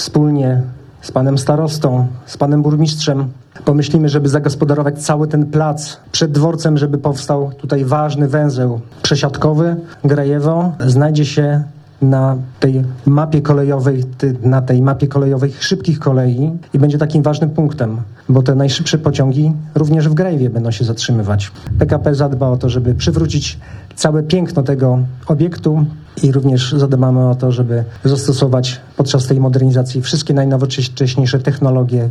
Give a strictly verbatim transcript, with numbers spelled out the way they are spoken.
wspólnie z panem starostą, z panem burmistrzem pomyślimy, żeby zagospodarować cały ten plac przed dworcem, żeby powstał tutaj ważny węzeł przesiadkowy. Grajewo znajdzie się na tej mapie kolejowej, na tej mapie kolejowej szybkich kolei i będzie takim ważnym punktem, bo te najszybsze pociągi również w Grajewie będą się zatrzymywać. P K P zadba o to, żeby przywrócić całe piękno tego obiektu i również zadbamy o to, żeby zastosować podczas tej modernizacji wszystkie najnowocześniejsze technologie